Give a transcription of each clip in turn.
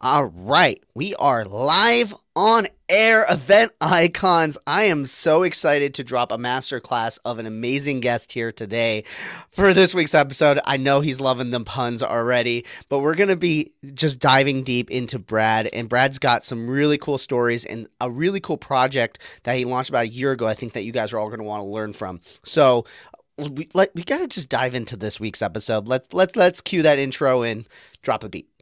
All right, we are live on air, Event Icons. I am so excited to drop a masterclass of an amazing guest here today for this week's episode. I know he's loving them puns already, but we're going to be just diving deep into Brad. And Brad's got some really cool stories and a really cool project that he launched about a year ago, I think that you guys are all going to want to learn from. So we got to just dive into this week's episode. Let's cue that intro and drop the beat.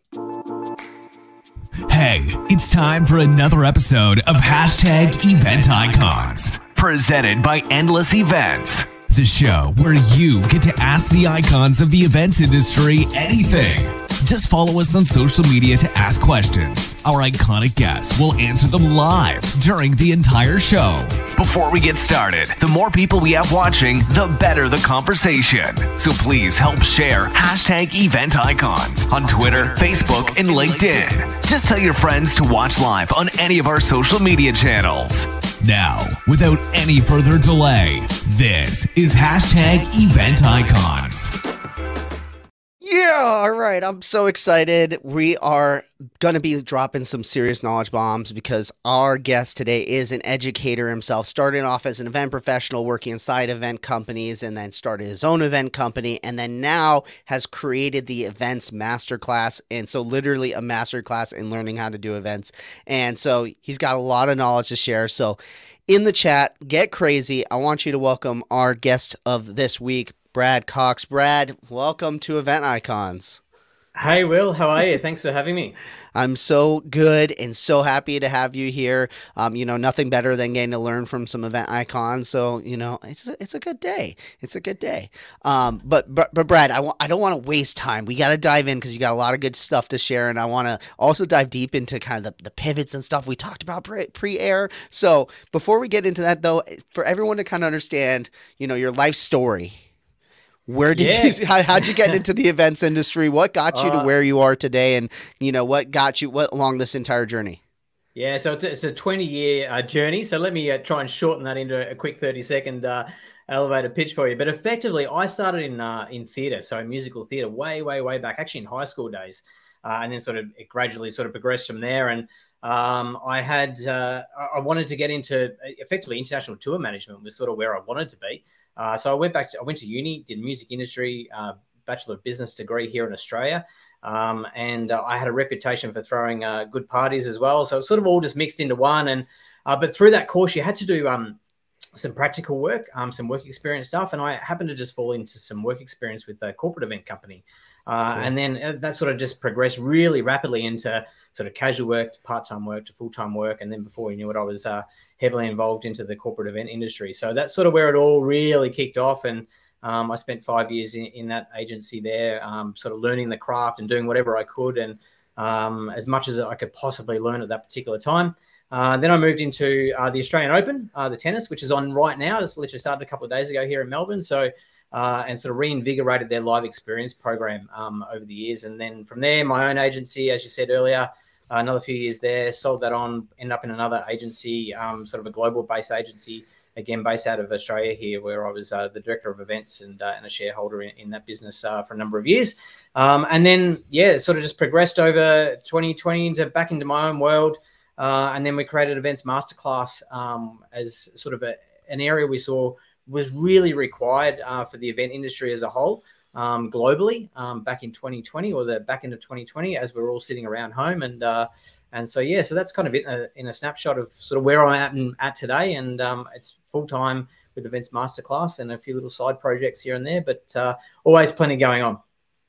Hey, it's time for another episode of Hashtag Event Icons, presented by Endless Events, the show where you get to ask the icons of the events industry anything. Just follow us on social media to ask questions. Our iconic guests will answer them live during the entire show. Before we get started, the more people we have watching, the better the conversation. So please help share Hashtag Event Icons on Twitter, Facebook, and LinkedIn. Just tell your friends to watch live on any of our social media channels. Now, without any further delay, this is Hashtag Event Icons. Yeah, all right. I'm so excited. We are going to be dropping some serious knowledge bombs because our guest today is an educator himself. Started off as an event professional working inside event companies and then started his own event company and then now has created the Events Masterclass. And so literally a masterclass in learning how to do events. And so he's got a lot of knowledge to share. So in the chat, get crazy. I want you to welcome our guest of this week, Brad Cox. Brad, welcome to Event Icons. Hey, Will. How are you? Thanks for having me. I'm so good and so happy to have you here. Nothing better than getting to learn from some event icons. So, it's a good day. It's a good day. But Brad, I don't want to waste time. We got to dive in because you got a lot of good stuff to share. And I want to also dive deep into kind of the pivots and stuff we talked about pre-air. So before we get into that, though, for everyone to kind of understand, your life story, how'd you get into the events industry? What got you to where you are today? And, what along this entire journey? Yeah, so it's a 20-year journey. So let me try and shorten that into a quick 30-second elevator pitch for you. But effectively, I started in theatre, so musical theatre, way back, actually in high school days. And then it gradually progressed from there. And I wanted to get into effectively international tour management was sort of where I wanted to be. So I went to uni, did music industry, Bachelor of Business degree here in Australia. And I had a reputation for throwing good parties as well. So it sort of all just mixed into one. And but through that course, you had to do some practical work, some work experience stuff. And I happened to just fall into some work experience with a corporate event company. Cool. And then that sort of just progressed really rapidly into sort of casual work, to part-time work, to full-time work. And then before you knew it, I was heavily involved into the corporate event industry. So that's sort of where it all really kicked off. And I spent 5 years in that agency there, sort of learning the craft and doing whatever I could and as much as I could possibly learn at that particular time. Then I moved into the Australian Open, the tennis, which is on right now. It's literally started a couple of days ago here in Melbourne. So and sort of reinvigorated their live experience program over the years. And then from there, my own agency, as you said earlier, another few years there, sold that on, ended up in another agency, sort of a global-based agency, again, based out of Australia here, where I was the director of events and a shareholder in that business for a number of years. And then, sort of just progressed over 2020 back into my own world. And then we created Events Masterclass as sort of an area we saw was really required for the event industry as a whole. Globally back in 2020 or the back end of 2020 as we're all sitting around home. And so that's kind of it in a snapshot of sort of where I'm at today. And it's full-time with Events Masterclass and a few little side projects here and there, but always plenty going on.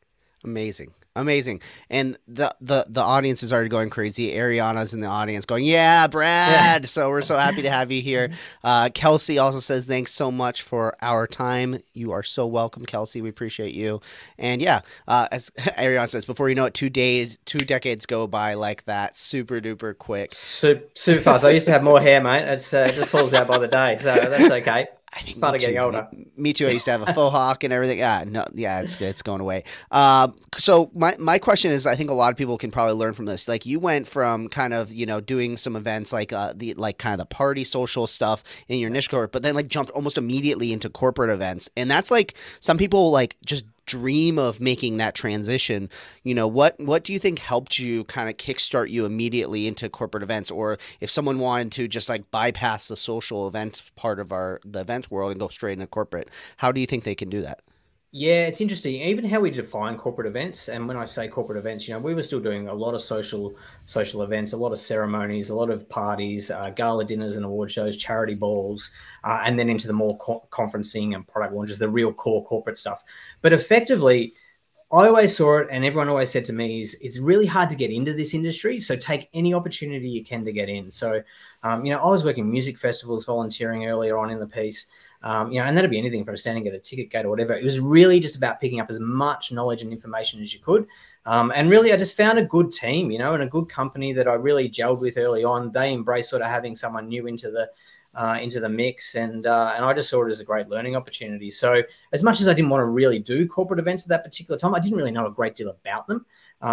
Amazing. And the audience is already going crazy. Ariana's in the audience going, yeah, Brad. Yeah. So we're so happy to have you here. Kelsey also says, thanks so much for our time. You are so welcome, Kelsey. We appreciate you. And as Ariana says, before you know it, 2 decades go by like that. Super duper quick. Super fast. I used to have more hair, mate. It just falls out by the day. So that's okay. I think part of getting older. Me too. I used to have a faux hawk and everything. It's good. It's going away. So my question is, I think a lot of people can probably learn from this. Like you went from kind of doing some events like kind of the party social stuff in your initial career, but then like jumped almost immediately into corporate events, and that's like some people like just dream of making that transition, what do you think helped you kind of kickstart you immediately into corporate events? Or if someone wanted to just like bypass the social event part of the events world and go straight into corporate, how do you think they can do that? Yeah, it's interesting, even how we define corporate events. And when I say corporate events, we were still doing a lot of social events, a lot of ceremonies, a lot of parties, gala dinners and award shows, charity balls, and then into the more conferencing and product launches, the real core corporate stuff. But effectively, I always saw it, and everyone always said to me, is it's really hard to get into this industry, so take any opportunity you can to get in. So, I was working music festivals, volunteering earlier on in the piece, and that'd be anything from standing at a ticket gate or whatever. It was really just about picking up as much knowledge and information as you could. And really, I just found a good team, and a good company that I really gelled with early on. They embraced sort of having someone new into the mix, and I just saw it as a great learning opportunity. So as much as I didn't want to really do corporate events at that particular time, I didn't really know a great deal about them.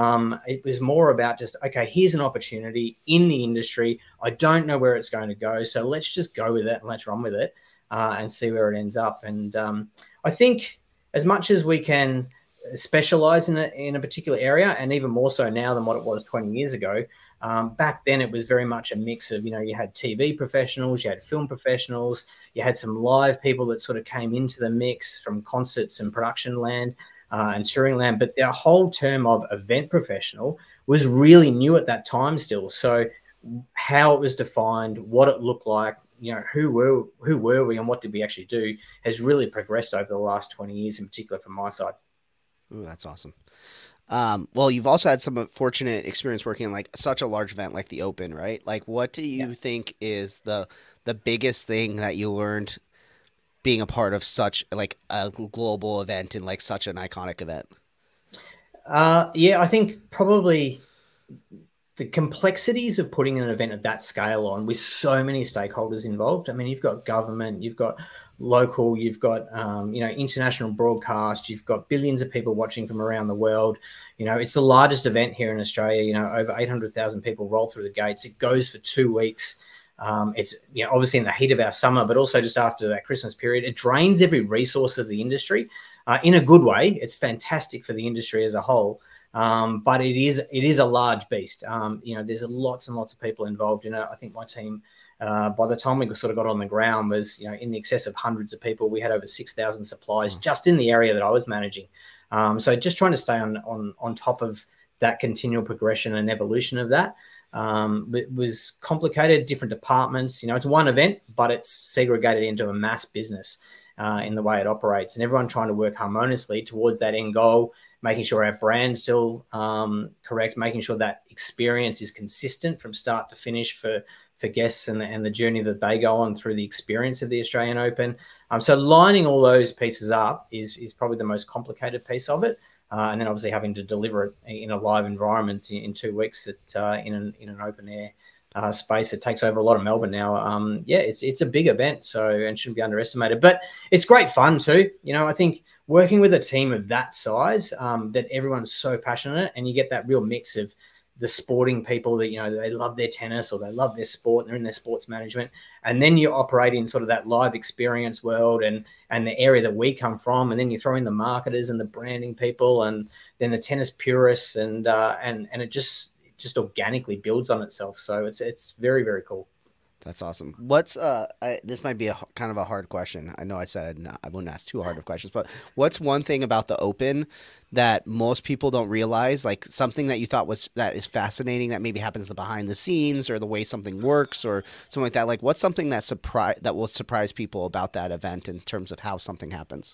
It was more about just, okay, here's an opportunity in the industry. I don't know where it's going to go, so let's just go with it and let's run with it. And see where it ends up. And I think as much as we can specialize in a particular area, and even more so now than what it was 20 years ago, back then it was very much a mix of, you had TV professionals, you had film professionals, you had some live people that sort of came into the mix from concerts and production land and touring land. But the whole term of event professional was really new at that time still. So how it was defined, what it looked like, who were we and what did we actually do has really progressed over the last 20 years, in particular from my side. Ooh, that's awesome. Well, you've also had some fortunate experience working in like such a large event like the Open, right? Like, what do you think is the biggest thing that you learned being a part of such like a global event and like such an iconic event? I think probably the complexities of putting an event of that scale on with so many stakeholders involved. I mean, you've got government, you've got local, you've got, international broadcast, you've got billions of people watching from around the world. It's the largest event here in Australia, over 800,000 people roll through the gates. It goes for 2 weeks. It's obviously in the heat of our summer, but also just after that Christmas period. It drains every resource of the industry in a good way. It's fantastic for the industry as a whole. But it is a large beast. There's lots and lots of people involved in it. I think my team, by the time we sort of got on the ground, was in the excess of hundreds of people. We had over 6,000 suppliers just in the area that I was managing. So just trying to stay on top of that continual progression and evolution of that. It was complicated, different departments. It's one event, but it's segregated into a mass business in the way it operates, and everyone trying to work harmoniously towards that end goal, making sure our brand's still correct, making sure that experience is consistent from start to finish for guests and the journey that they go on through the experience of the Australian Open. So lining all those pieces up is probably the most complicated piece of it. And then obviously having to deliver it in a live environment in 2 weeks in an open air space. It takes over a lot of Melbourne now. It's a big event, and shouldn't be underestimated. But it's great fun too. I think working with a team of that size, that everyone's so passionate, and you get that real mix of the sporting people that, they love their tennis or they love their sport and they're in their sports management. And then you operate in sort of that live experience world and the area that we come from. And then you throw in the marketers and the branding people and then the tennis purists and it just organically builds on itself. So it's very, very cool. That's awesome. What's this might be a kind of a hard question. I know I said I wouldn't ask too hard of questions, but what's one thing about the Open that most people don't realize, like something that you thought that is fascinating that maybe happens behind the scenes or the way something works or something like that? Like what's something that will surprise people about that event in terms of how something happens?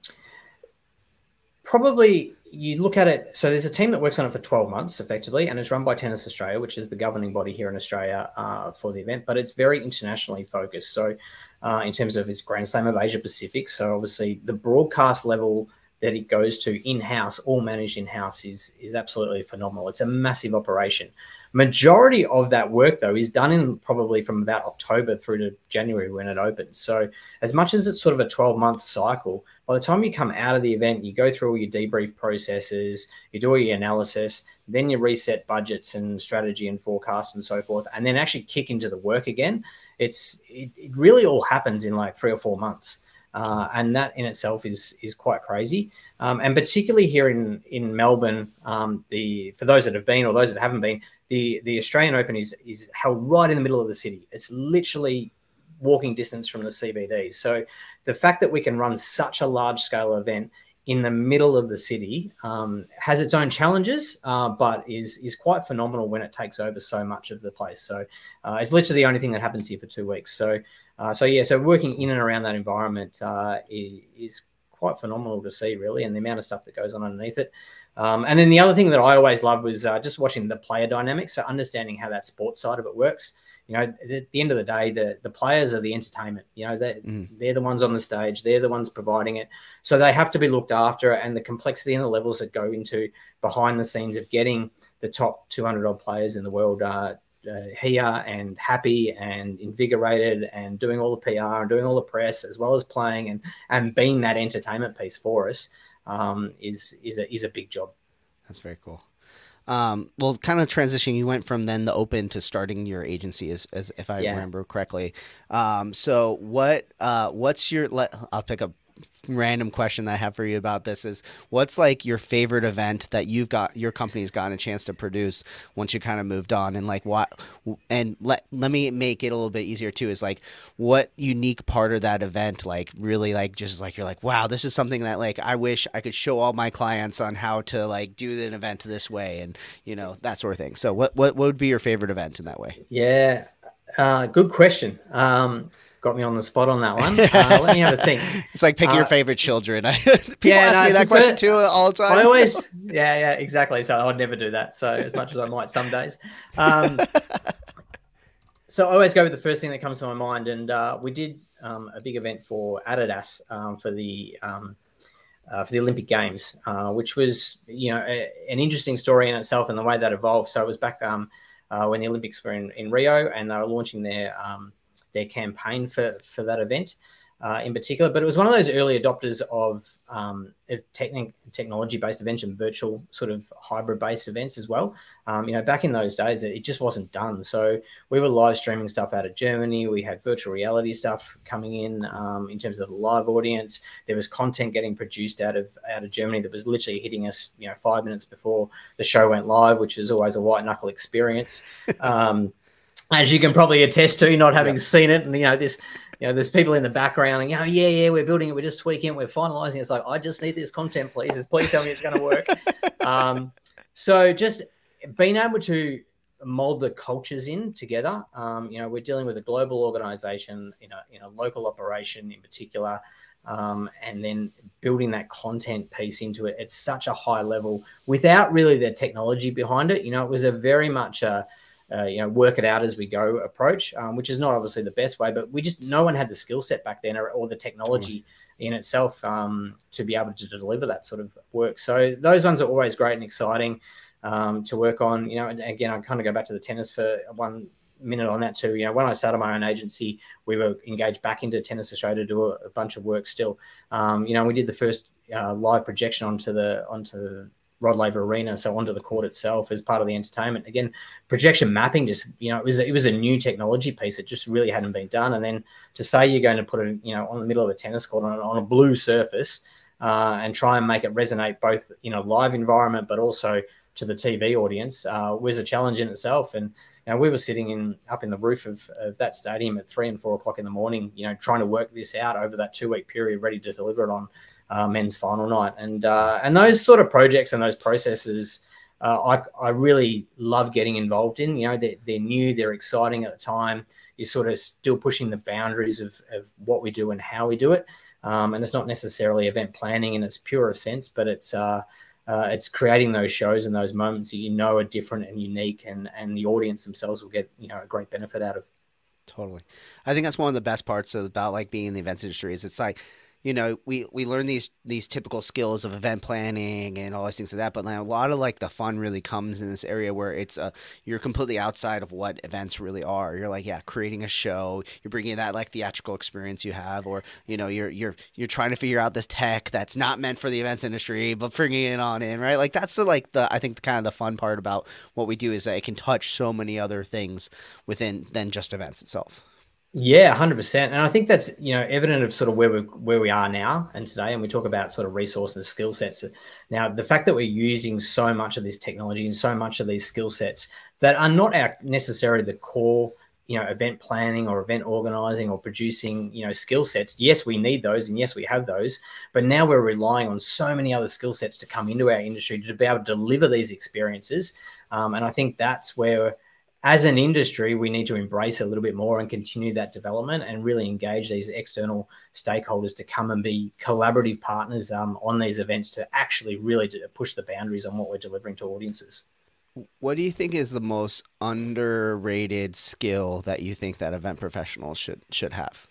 Probably you look at it. So there's a team that works on it for 12 months effectively, and it's run by Tennis Australia, which is the governing body here in Australia for the event, but it's very internationally focused. So in terms of its Grand Slam of Asia Pacific, so obviously the broadcast level that it goes to in-house, all managed in-house, is absolutely phenomenal. It's a massive operation. Majority of that work, though, is done in probably from about October through to January when it opens. So as much as it's sort of a 12-month cycle, by the time you come out of the event, you go through all your debrief processes, you do all your analysis, then you reset budgets and strategy and forecast and so forth, and then actually kick into the work again. It really all happens in like 3 or 4 months. And that in itself is quite crazy. And particularly here in Melbourne, for those that have been or those that haven't been, the Australian Open is held right in the middle of the city. It's literally walking distance from the CBD. So the fact that we can run such a large scale event in the middle of the city has its own challenges, but is quite phenomenal when it takes over so much of the place. So it's literally the only thing that happens here for 2 weeks. So working in and around that environment is quite phenomenal to see, really, and the amount of stuff that goes on underneath it. And then the other thing that I always loved was just watching the player dynamics, so understanding how that sports side of it works. At the end of the day, the players are the entertainment. They're the ones on the stage. They're the ones providing it. So they have to be looked after, and the complexity and the levels that go into behind the scenes of getting the top 200-odd players in the world here and happy and invigorated and doing all the PR and doing all the press as well as playing and being that entertainment piece for us is a big job. That's very cool. Well, kind of transitioning, you went from then the Open to starting your agency, as if I remember correctly. So what's your? I'll pick a random question that I have for you about this is, what's like your favorite event that your company's gotten a chance to produce once you kind of moved on, and like what? And let me make it a little bit easier too. Is like, what unique part of that event like really like just like you're like, wow, this is something that like I wish I could show all my clients on how to like do an event this way, and that sort of thing. So what would be your favorite event in that way? Yeah, good question. Got me on the spot on that one. Let me have a think. It's like picking your favorite children. People ask me that question too all the time. I always, exactly. So I would never do that. So as much as I might some days. So I always go with the first thing that comes to my mind. And we did a big event for Adidas for the Olympic Games, which was, an interesting story in itself and the way that evolved. So it was back when the Olympics were in Rio, and they were launching their campaign for that event in particular. But it was one of those early adopters of technology-based events and virtual sort of hybrid-based events as well. Back in those days, it just wasn't done. So we were live streaming stuff out of Germany. We had virtual reality stuff coming in terms of the live audience. There was content getting produced out of Germany that was literally hitting us, 5 minutes before the show went live, which is always a white knuckle experience. As you can probably attest to, not having seen it, and there's people in the background, and we're building it, we're just tweaking it, we're finalizing it. It's like, I just need this content, please. Please tell me it's going to work. So just being able to mold the cultures in together. We're dealing with a global organization in a local operation in particular, and then building that content piece into it at such a high level without really the technology behind it. It was a very much work it out as we go approach, which is not obviously the best way, but no one had the skill set back then or the technology in itself to be able to deliver that sort of work. So those ones are always great and exciting to work on. And again, I kind of go back to the tennis for 1 minute on that too. When I started my own agency, we were engaged back into Tennis Australia to do a bunch of work still. We did the first live projection onto Rod Laver Arena, so onto the court itself as part of the entertainment. Again, projection mapping, just it was a new technology piece that just really hadn't been done. And then to say you're going to put it on the middle of a tennis court on a blue surface and try and make it resonate both in a live environment but also to the TV audience was a challenge in itself. And we were sitting up in the roof of that stadium at 3 and 4 o'clock in the morning, trying to work this out over that 2-week period, ready to deliver it on men's final night. And those sort of projects and those processes, I really love getting involved in. They're new, they're exciting at the time. You're sort of still pushing the boundaries of what we do and how we do it. And it's not necessarily event planning in its purest sense, but it's creating those shows and those moments that are different and unique, and the audience themselves will get a great benefit out of. Totally. I think that's one of the best parts about like being in the events industry is it's like, we learn these typical skills of event planning and all these things like that, but a lot of like the fun really comes in this area where it's you're completely outside of what events really are. You're like, creating a show, you're bringing that like theatrical experience you have, or you're trying to figure out this tech that's not meant for the events industry, but bringing it on in, right? Like that's I think kind of the fun part about what we do is that it can touch so many other things within than just events itself. Yeah, 100%. And I think that's, evident of sort of where we are now and today. And we talk about sort of resources and skill sets. Now, the fact that we're using so much of this technology and so much of these skill sets that are not necessarily the core, event planning or event organizing or producing, skill sets. Yes, we need those, and yes, we have those. But now we're relying on so many other skill sets to come into our industry to be able to deliver these experiences. And I think that's where, as an industry, we need to embrace a little bit more and continue that development and really engage these external stakeholders to come and be collaborative partners on these events to actually really push the boundaries on what we're delivering to audiences. What do you think is the most underrated skill that you think that event professionals should have?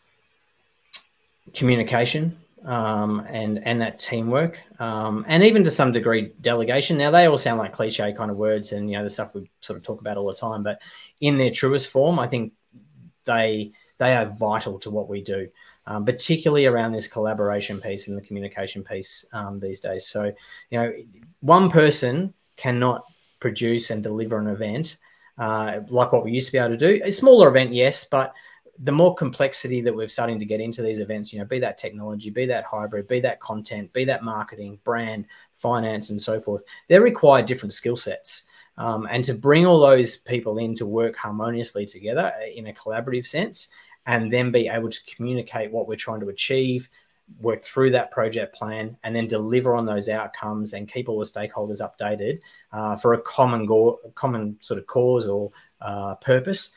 Communication. And that teamwork, and even to some degree delegation. Now, they all sound like cliche kind of words and, the stuff we sort of talk about all the time, but in their truest form, I think they are vital to what we do, particularly around this collaboration piece and the communication piece these days. So, one person cannot produce and deliver an event like what we used to be able to do. A smaller event, yes, but the more complexity that we're starting to get into these events, be that technology, be that hybrid, be that content, be that marketing, brand, finance, and so forth, they require different skill sets. And to bring all those people in to work harmoniously together in a collaborative sense, and then be able to communicate what we're trying to achieve, work through that project plan, and then deliver on those outcomes and keep all the stakeholders updated for a common sort of cause or purpose.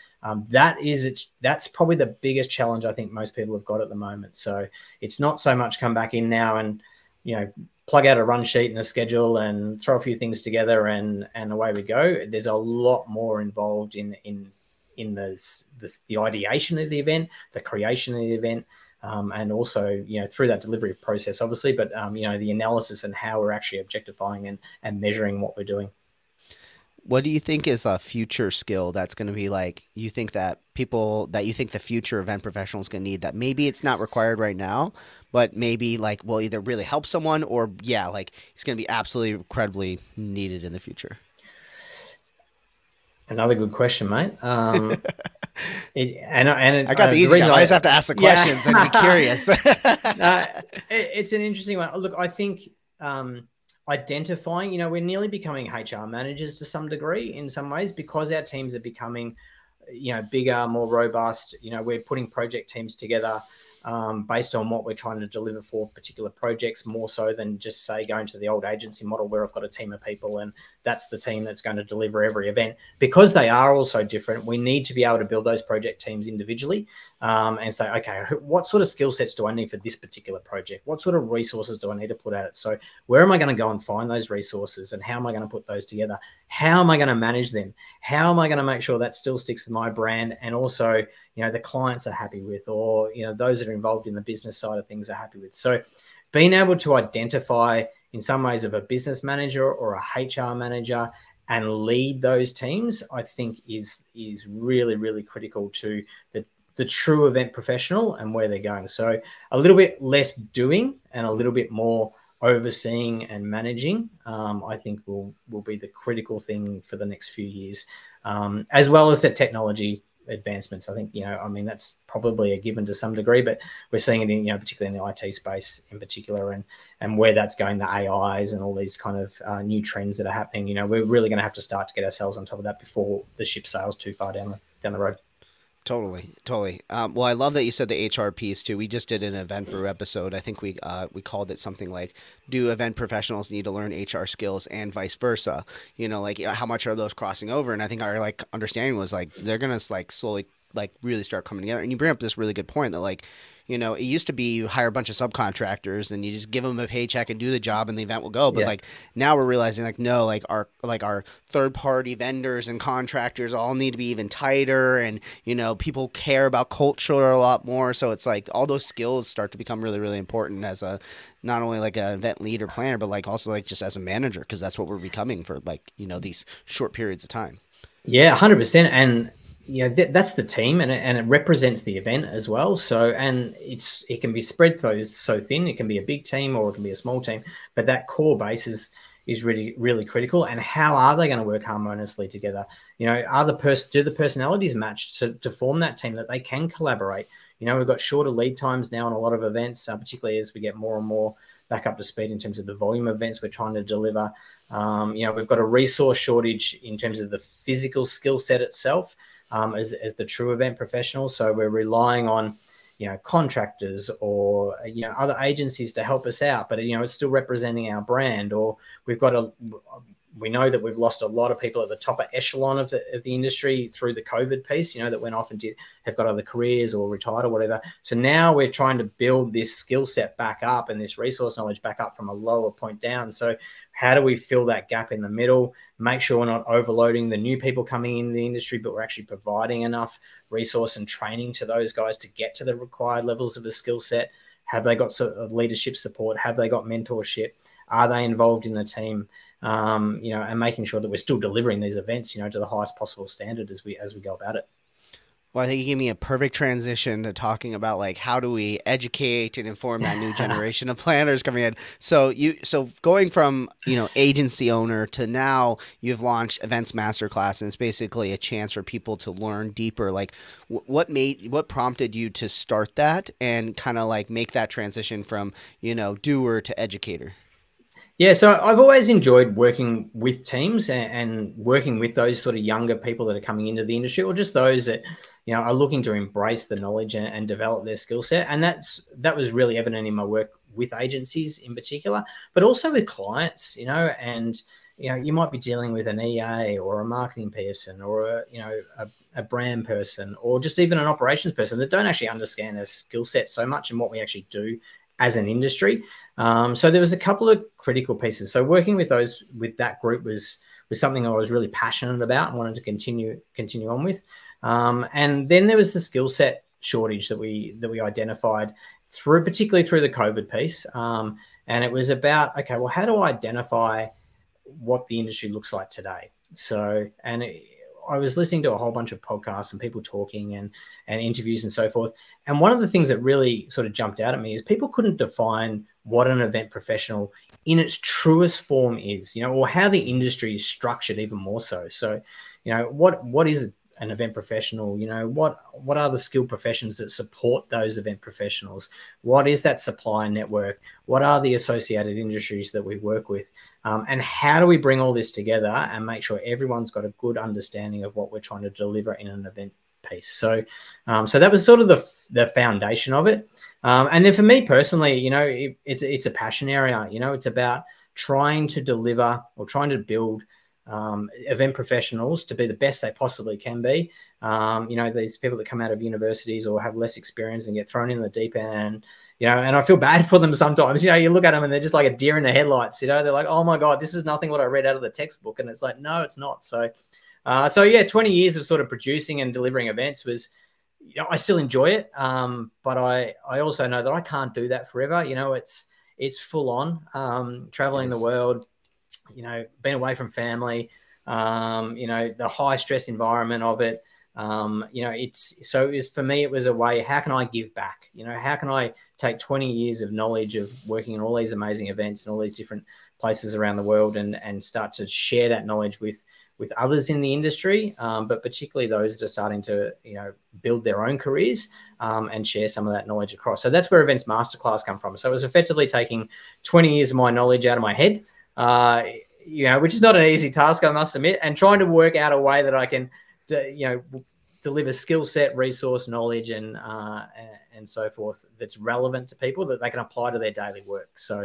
That's probably the biggest challenge I think most people have got at the moment. So it's not so much come back in now and, plug out a run sheet and a schedule and throw a few things together and away we go. There's a lot more involved in the ideation of the event, the creation of the event, and also, through that delivery process, obviously, but, the analysis and how we're actually objectifying and measuring what we're doing. What do you think is a future skill that's going to be like, you think that the future event professional is going to need that maybe it's not required right now, but maybe like will either really help someone or it's going to be absolutely incredibly needed in the future? Another good question, mate. I got the easy job. I just have to ask the questions and be curious. It's an interesting one. Look, I think identifying, we're nearly becoming HR managers to some degree in some ways because our teams are becoming, bigger, more robust. We're putting project teams together based on what we're trying to deliver for particular projects, more so than just say going to the old agency model where I've got a team of people and that's the team that's going to deliver every event. Because they are all so different, we need to be able to build those project teams individually and say, okay, what sort of skill sets do I need for this particular project? What sort of resources do I need to put at it? So where am I going to go and find those resources and how am I going to put those together? How am I going to manage them? How am I going to make sure that still sticks to my brand and also, the clients are happy with, or, those that are involved in the business side of things are happy with. So being able to identify in some ways of a business manager or a HR manager and lead those teams, I think is really, really critical to the true event professional and where they're going. So a little bit less doing and a little bit more overseeing and managing, I think will be the critical thing for the next few years, as well as the technology advancements. I think, that's probably a given to some degree, but we're seeing it in, particularly in the IT space in particular and where that's going, the AIs and all these kind of new trends that are happening. We're really going to have to start to get ourselves on top of that before the ship sails too far down the road. Totally. Well, I love that you said the HR piece too. We just did an Event Brew episode. I think we called it something like, do event professionals need to learn HR skills and vice versa? How much are those crossing over? And I think our understanding was they're going to slowly really start coming together. And you bring up this really good point that it used to be you hire a bunch of subcontractors and you just give them a paycheck and do the job and the event will go. But now we're realizing our third party vendors and contractors all need to be even tighter, and people care about culture a lot more. So it's all those skills start to become really, really important as a not only an event lead or planner, but also just as a manager, because that's what we're becoming for these short periods of time. Yeah, 100%. And that's the team, and it represents the event as well. So, and it can be spread so thin. It can be a big team or it can be a small team, but that core base is is really, really critical. And how are they going to work harmoniously together? You know, do the personalities match to form that team that they can collaborate? You know, we've got shorter lead times now in a lot of events, particularly as we get more and more back up to speed in terms of the volume of events we're trying to deliver. You know, we've got a resource shortage in terms of the physical skill set itself as the true event professionals. So we're relying on, you know, contractors or, you know, other agencies to help us out, but, you know, it's still representing our brand. Or we know that we've lost a lot of people at the top echelon of the industry through the COVID piece, you know, that went off and have got other careers or retired or whatever. So now we're trying to build this skill set back up and this resource knowledge back up from a lower point down. So how do we fill that gap in the middle, make sure we're not overloading the new people coming in the industry, but we're actually providing enough resource and training to those guys to get to the required levels of a skill set? Have they got sort of leadership support? Have they got mentorship? Are they involved in the team? You know, and making sure that we're still delivering these events, you know, to the highest possible standard as we go about it. Well, I think you gave me a perfect transition to talking about like how do we educate and inform that new generation of planners coming in. So going from, you know, agency owner to now you've launched Events Masterclass, and it's basically a chance for people to learn deeper. Like what prompted you to start that and kind of like make that transition from, you know, doer to educator? Yeah, so I've always enjoyed working with teams and working with those sort of younger people that are coming into the industry, or just those that, you know, are looking to embrace the knowledge and develop their skill set. And that was really evident in my work with agencies in particular, but also with clients, you know. And, you know, you might be dealing with an EA or a marketing person or a brand person, or just even an operations person that don't actually understand their skill set so much and what we actually do as an industry. So there was a couple of critical pieces. So working with that group was something I was really passionate about and wanted to continue on with. And then there was the skill set shortage that we identified particularly through the COVID piece. And it was about, okay, well, how do I identify what the industry looks like today? So, I was listening to a whole bunch of podcasts and people talking and interviews and so forth. And one of the things that really sort of jumped out at me is people couldn't define what an event professional in its truest form is, you know, or how the industry is structured even more so. So, you know, what is an event professional? You know, what are the skilled professions that support those event professionals? What is that supply network? What are the associated industries that we work with? And how do we bring all this together and make sure everyone's got a good understanding of what we're trying to deliver in an event piece? So that was sort of the foundation of it. And then for me personally, you know, it's a passion area. You know, it's about trying to deliver or trying to build event professionals to be the best they possibly can be. You know, these people that come out of universities or have less experience and get thrown in the deep end, you know, and I feel bad for them sometimes. You know, you look at them and they're just like a deer in the headlights. You know, they're like, oh my God, this is nothing what I read out of the textbook. And it's like, no, it's not. So yeah, 20 years of sort of producing and delivering events was, you know, I still enjoy it. But I also know that I can't do that forever. You know, it's full on traveling the world, you know, being away from family, you know, the high stress environment of it. You know, for me, it was a way, how can I give back? You know, how can I take 20 years of knowledge of working in all these amazing events and all these different places around the world and start to share that knowledge with others in the industry, but particularly those that are starting to, you know, build their own careers and share some of that knowledge across. So that's where Events Masterclass come from. So it was effectively taking 20 years of my knowledge out of my head, you know, which is not an easy task, I must admit, and trying to work out a way that I can, you know, deliver skill set, resource, knowledge, and so forth that's relevant to people that they can apply to their daily work. So,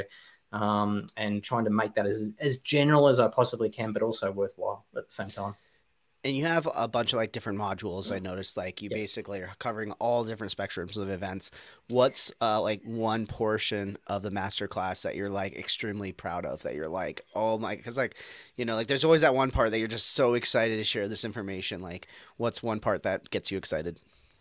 and trying to make that as general as I possibly can, but also worthwhile at the same time. And you have a bunch of like different modules. I noticed like you basically are covering all different spectrums of events. What's like one portion of the masterclass that you're like extremely proud of, that you're like, oh my, because like, you know, like there's always that one part that you're just so excited to share this information. Like what's one part that gets you excited?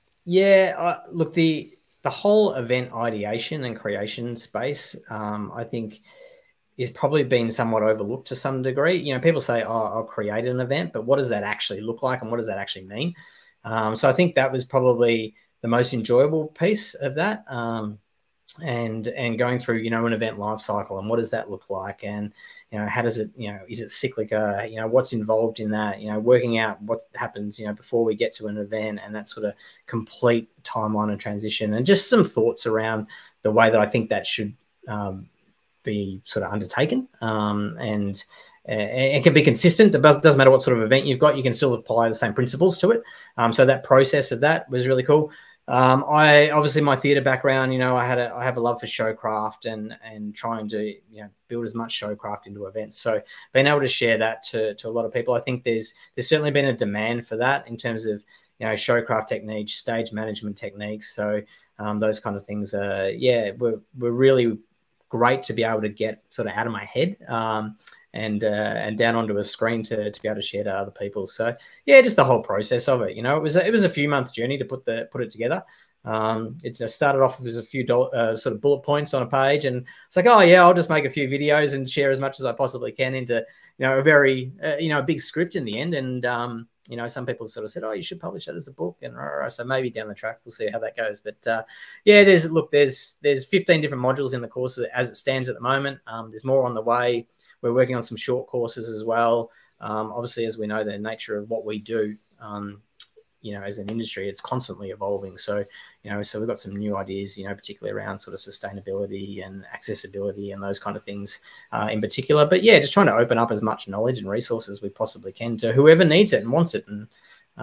Yeah, look, the whole event ideation and creation space, I think is probably been somewhat overlooked to some degree. You know, people say, oh, I'll create an event, but what does that actually look like and what does that actually mean? So I think that was probably the most enjoyable piece of that. and going through, you know, an event life cycle, and what does that look like, and you know, how does it, you know, is it cyclic, you know, what's involved in that, you know, working out what happens, you know, before we get to an event, and that sort of complete timeline and transition, and just some thoughts around the way that I think that should be sort of undertaken, and it can be consistent. It doesn't matter what sort of event you've got, you can still apply the same principles to it. So that process of that was really cool. I obviously, my theatre background, you know, I have a love for showcraft and trying to, you know, build as much showcraft into events. So being able to share that to a lot of people, I think there's certainly been a demand for that in terms of, you know, showcraft techniques, stage management techniques. So those kind of things, were really great to be able to get sort of out of my head. And down onto a screen to be able to share to other people. So yeah, just the whole process of it. You know, it was a few month journey to put it together. It started off with a few sort of bullet points on a page, and it's like, oh yeah, I'll just make a few videos and share as much as I possibly can into, you know, a very you know, a big script in the end. And you know, some people sort of said, oh, you should publish that as a book, and so maybe down the track we'll see how that goes. But yeah, there's 15 different modules in the course as it stands at the moment. There's more on the way. We're working on some short courses as well. Obviously, as we know, the nature of what we do, you know, as an industry, it's constantly evolving. So, you know, so we've got some new ideas, you know, particularly around sort of sustainability and accessibility and those kind of things in particular. But yeah, just trying to open up as much knowledge and resources as we possibly can to whoever needs it and wants it. And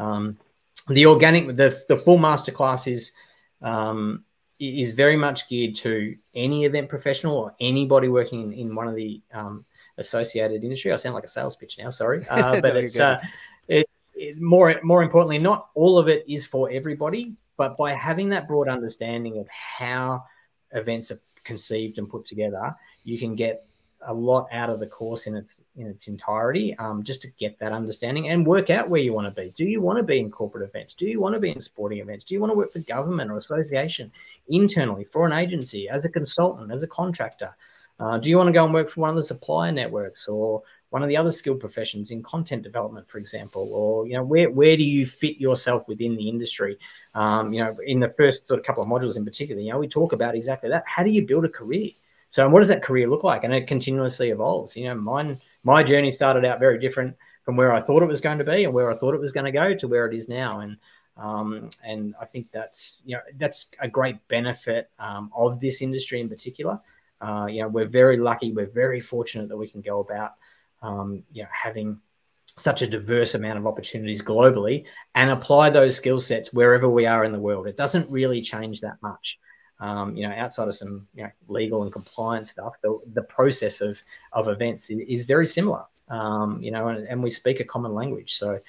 the full masterclass is very much geared to any event professional or anybody working in one of the associated industry. I sound like a sales pitch now, sorry. But more importantly, not all of it is for everybody, but by having that broad understanding of how events are conceived and put together, you can get a lot out of the course in its entirety, just to get that understanding and work out where you want to be. Do you want to be in corporate events? Do you want to be in sporting events? Do you want to work for government or association, internally, for an agency, as a consultant, as a contractor? Do you want to go and work for one of the supplier networks or one of the other skilled professions in content development, for example? Or, you know, where do you fit yourself within the industry? You know, in the first sort of couple of modules in particular, you know, we talk about exactly that. How do you build a career? So what does that career look like? And it continuously evolves. You know, my journey started out very different from where I thought it was going to be and where I thought it was going to go to where it is now. And I think that's a great benefit of this industry in particular. You know, we're very lucky, we're very fortunate that we can go about, you know, having such a diverse amount of opportunities globally and apply those skill sets wherever we are in the world. It doesn't really change that much. You know, outside of some, you know, legal and compliance stuff, the process of events is very similar. You know, and we speak a common language. So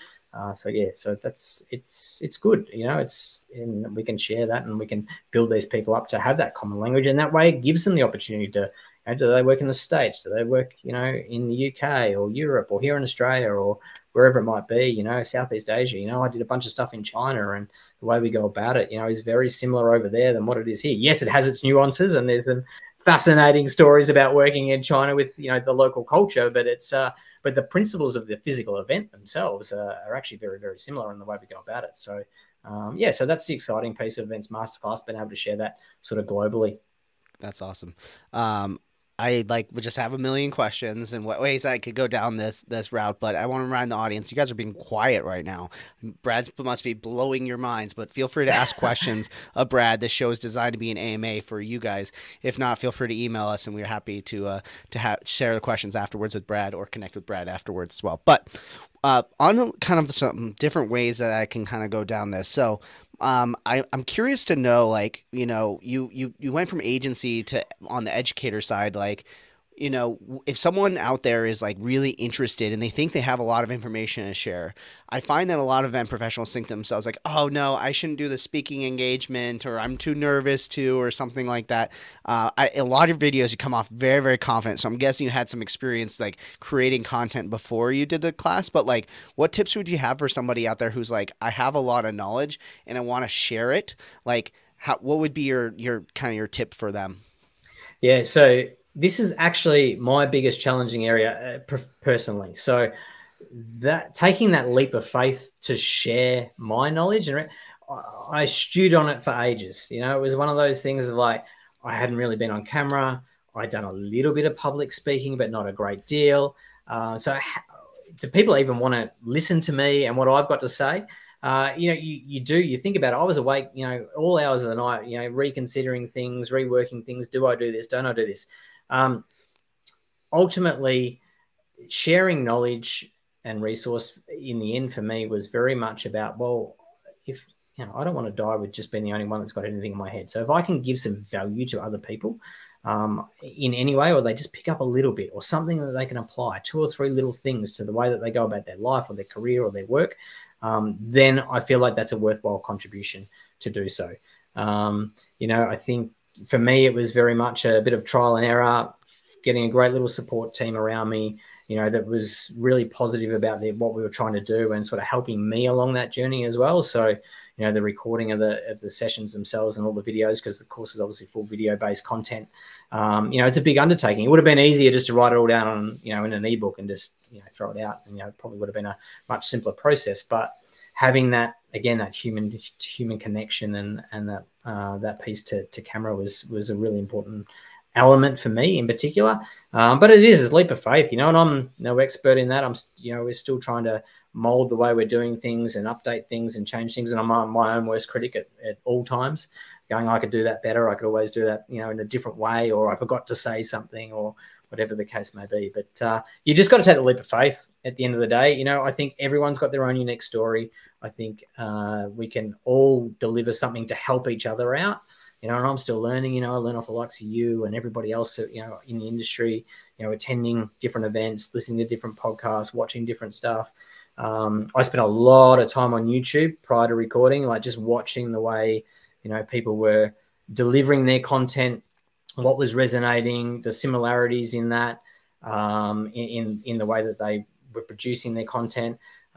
it's good, you know, and we can share that and we can build these people up to have that common language. And that way it gives them the opportunity to, you know, do they work in the States? Do they work, you know, in the UK or Europe or here in Australia or wherever it might be, you know, Southeast Asia? You know, I did a bunch of stuff in China, and the way we go about it, you know, is very similar over there than what it is here. Yes, it has its nuances, and there's some fascinating stories about working in China with, you know, the local culture, but but the principles of the physical event themselves are actually very, very similar in the way we go about it. So, yeah, so that's the exciting piece of Events Masterclass, being able to share that sort of globally. That's awesome. I would just have a million questions and what ways I could go down this route, but I want to remind the audience, you guys are being quiet right now. Brad must be blowing your minds, but feel free to ask questions of Brad. This show is designed to be an AMA for you guys. If not, feel free to email us, and we're happy to share the questions afterwards with Brad or connect with Brad afterwards as well. But on kind of some different ways that I can kind of go down this. So I'm curious to know, like, you know, you went from agency to on the educator side, like, you know, if someone out there is like really interested and they think they have a lot of information to share, I find that a lot of event professionals think to themselves like, oh no, I shouldn't do the speaking engagement, or I'm too nervous to, or something like that. A lot of your videos, you come off very, very confident. So I'm guessing you had some experience like creating content before you did the class, but like, what tips would you have for somebody out there who's like, I have a lot of knowledge and I want to share it? Like, what would be your kind of your tip for them? Yeah. So this is actually my biggest challenging area personally. So that taking that leap of faith to share my knowledge, and I stewed on it for ages. You know, it was one of those things of like, I hadn't really been on camera. I'd done a little bit of public speaking, but not a great deal. So do people even want to listen to me and what I've got to say? You think about it. I was awake, all hours of the night, reconsidering things, reworking things. Do I do this? Don't I do this? Ultimately, sharing knowledge and resource in the end for me was very much about, well, if I don't want to die with just being the only one that's got anything in my head. So if I can give some value to other people in any way, or they just pick up a little bit or something that they can apply, 2 or 3 little things to the way that they go about their life or their career or their work, then I feel like that's a worthwhile contribution to do so. I think for me, it was very much a bit of trial and error, getting a great little support team around me, that was really positive about what we were trying to do and sort of helping me along that journey as well. So, the recording of the sessions themselves and all the videos, because the course is obviously full video-based content. It's a big undertaking. It would have been easier just to write it all down on, in an ebook and just, throw it out. And, it probably would have been a much simpler process. But having that, again, that human connection and that piece to camera was a really important element for me in particular. But it is a leap of faith, and I'm no expert in that. We're still trying to mold the way we're doing things and update things and change things. And I'm my own worst critic at all times, going, I could do that better. I could always do that, in a different way, or I forgot to say something, or whatever the case may be. But you just got to take the leap of faith at the end of the day. I think everyone's got their own unique story. I think we can all deliver something to help each other out. And I'm still learning, I learn off the likes of you and everybody else, in the industry, attending different events, listening to different podcasts, watching different stuff. I spent a lot of time on YouTube prior to recording, like just watching the way, people were delivering their content, what was resonating, the similarities in that, in the way that they were producing their content.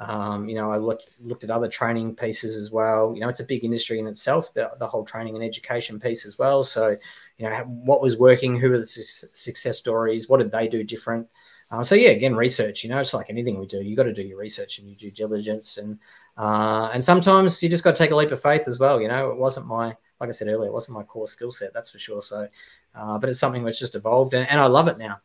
I looked at other training pieces as well. It's a big industry in itself, the whole training and education piece as well. So, what was working, who are the success stories, what did they do different? Again, research, it's like anything we do, you got to do your research and your due diligence. And sometimes you just got to take a leap of faith as well. It wasn't like I said earlier, it wasn't my core skill set, that's for sure. So, but it's something that's just evolved and I love it now.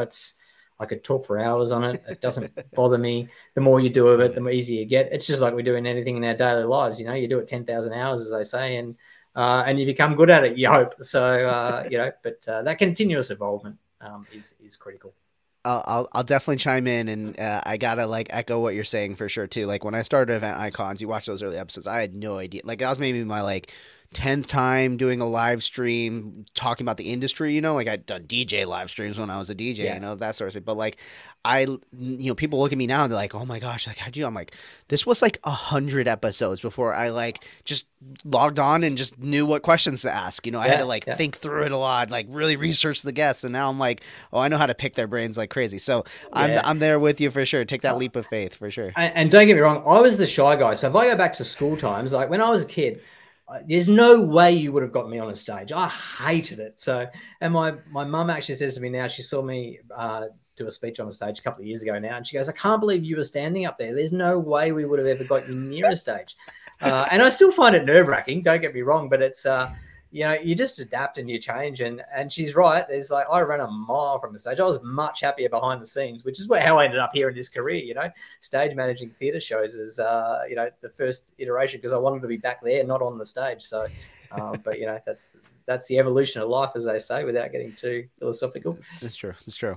I could talk for hours on it. It doesn't bother me. The more you do of it, the more easier you get. It's just like we're doing anything in our daily lives. You do it 10,000 hours, as they say, and you become good at it, you hope. So, but that continuous involvement is critical. I'll definitely chime in, and I gotta echo what you're saying for sure too. Like when I started Event Icons, you watch those early episodes, I had no idea. That was maybe my 10th time doing a live stream talking about the industry, I'd done DJ live streams when I was a DJ, that sort of thing. But people look at me now and they're like, oh my gosh, how'd you? I'm like, this was 100 episodes before I just logged on and just knew what questions to ask. I had to think through it a lot, really research the guests. And now I'm like, oh, I know how to pick their brains like crazy. So I'm there with you for sure. Take that leap of faith for sure. And don't get me wrong, I was the shy guy. So if I go back to school times, when I was a kid, there's no way you would have got me on a stage. I hated it. So, and my mum actually says to me now, she saw me do a speech on a stage a couple of years ago now, and she goes, I can't believe you were standing up there. There's no way we would have ever got you near a stage. And I still find it nerve-wracking, don't get me wrong, but it's, you just adapt and you change. And she's right. There's I ran a mile from the stage. I was much happier behind the scenes, which is how I ended up here in this career, stage managing theatre shows is, the first iteration, because I wanted to be back there, not on the stage. So, but that's the evolution of life, as they say, without getting too philosophical. That's true. That's true.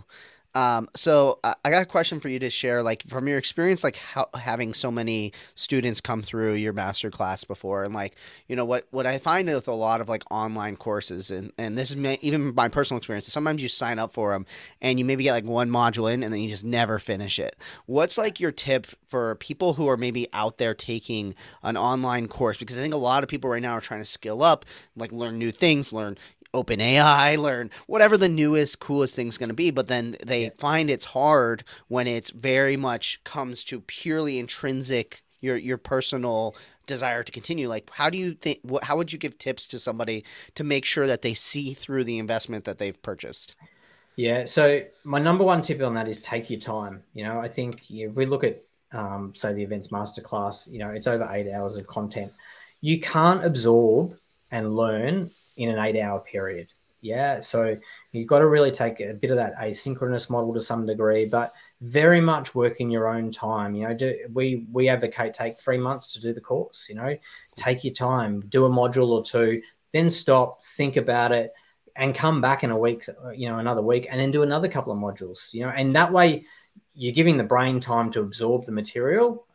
So I got a question for you to share, from your experience, how having so many students come through your master class before, and what I find with a lot of online courses, and this is even my personal experience, sometimes you sign up for them and you maybe get one module in and then you just never finish it. What's your tip for people who are maybe out there taking an online course? Because I think a lot of people right now are trying to skill up, learn new things, learn OpenAI, learn whatever the newest, coolest thing's going to be, but then they find it's hard when it's very much comes to purely intrinsic, your personal desire to continue. How do you think, how would you give tips to somebody to make sure that they see through the investment that they've purchased? Yeah. So my number one tip on that is take your time. I think if we look at, say the events masterclass, it's over 8 hours of content. You can't absorb and learn in an 8-hour period. Yeah. So you've got to really take a bit of that asynchronous model to some degree, but very much work in your own time. We advocate take 3 months to do the course. Take your time, do a module or two, then stop, think about it, and come back in a week, another week, and then do another couple of modules. And that way you're giving the brain time to absorb the material,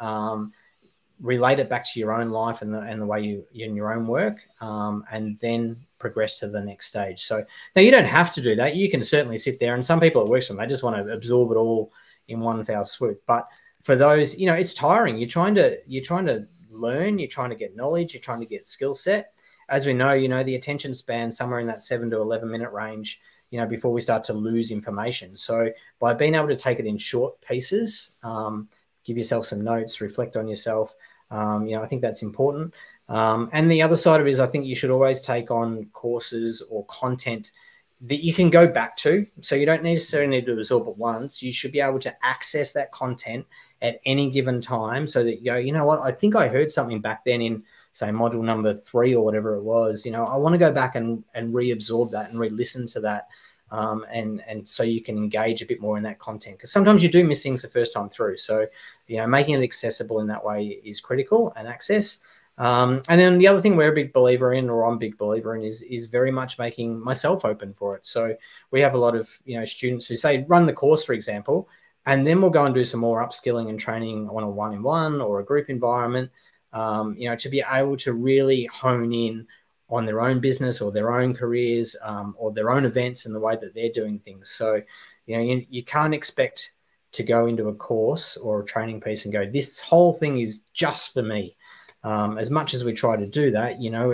relate it back to your own life and the way you in your own work, and then progress to the next stage. So now you don't have to do that. You can certainly sit there, and some people it works for them. They just want to absorb it all in one foul swoop. But for those, it's tiring. You're trying to learn, you're trying to get knowledge, you're trying to get skill set. As we know, the attention span somewhere in that 7 to 11 minute range, before we start to lose information. So by being able to take it in short pieces, give yourself some notes, reflect on yourself, I think that's important. And the other side of it is I think you should always take on courses or content that you can go back to. So you don't necessarily need to absorb it once. You should be able to access that content at any given time so that you go, you know what, I think I heard something back then in, say, module number 3 or whatever it was. I want to go back and reabsorb that and re-listen to that. And so you can engage a bit more in that content, because sometimes you do miss things the first time through. So, making it accessible in that way is critical, and access. And then the other thing we're a big believer in, or I'm a big believer in, is very much making myself open for it. So we have a lot of, students who say run the course, for example, and then we'll go and do some more upskilling and training on a one-on-one or a group environment, to be able to really hone in on their own business or their own careers, or their own events and the way that they're doing things. So, you can't expect to go into a course or a training piece and go, this whole thing is just for me. As much as we try to do that,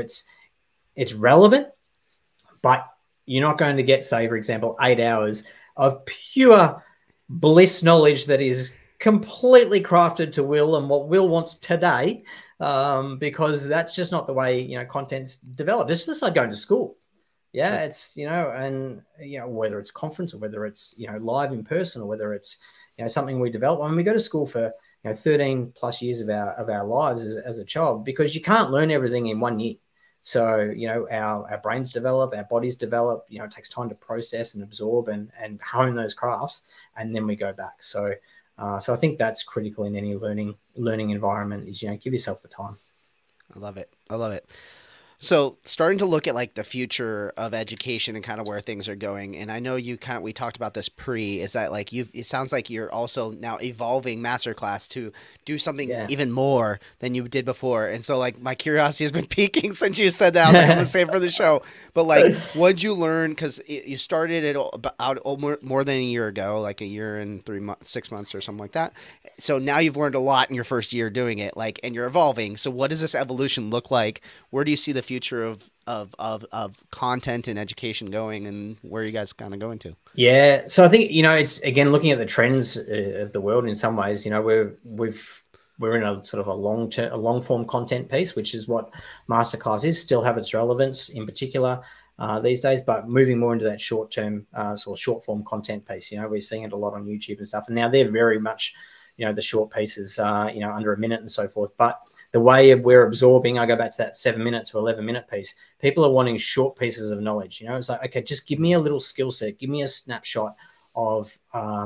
it's relevant, but you're not going to get, say, for example, 8 hours of pure bliss knowledge that is completely crafted to Will and what Will wants today, because that's just not the way, content's developed. It's just like going to school. Yeah, it's, and, whether it's conference or whether it's, live in person, or whether it's, something we develop. I mean, we go to school for, 13 plus years of our lives as a child, because you can't learn everything in 1 year. So, our brains develop, our bodies develop, it takes time to process and absorb and hone those crafts, and then we go back. So I think that's critical in any learning environment is, give yourself the time. I love it. So starting to look at like the future of education and kind of where things are going. And I know we talked about this is that like it sounds like you're also now evolving Masterclass to do something even more than you did before. And so like my curiosity has been peaking since you said that. I was like, I'm going to save it for the show. But like, what'd you learn? Cause you started it out more than a year ago, like a year and 6 months or something like that. So now you've learned a lot in your first year doing it, like, and you're evolving. So what does this evolution look like? Where do you see the future of content and education going, and where are you guys kind of going to? Yeah. So I think, it's, again, looking at the trends of the world in some ways, we're in a sort of a long form content piece, which is what Masterclass is, still have its relevance in particular these days, but moving more into that short term sort of short form content piece. We're seeing it a lot on YouTube and stuff, and now they're very much, the short pieces, under a minute and so forth. But the way we're absorbing, I go back to that 7 minute to 11 minute piece. People are wanting short pieces of knowledge. It's like, okay, just give me a little skill set, give me a snapshot of,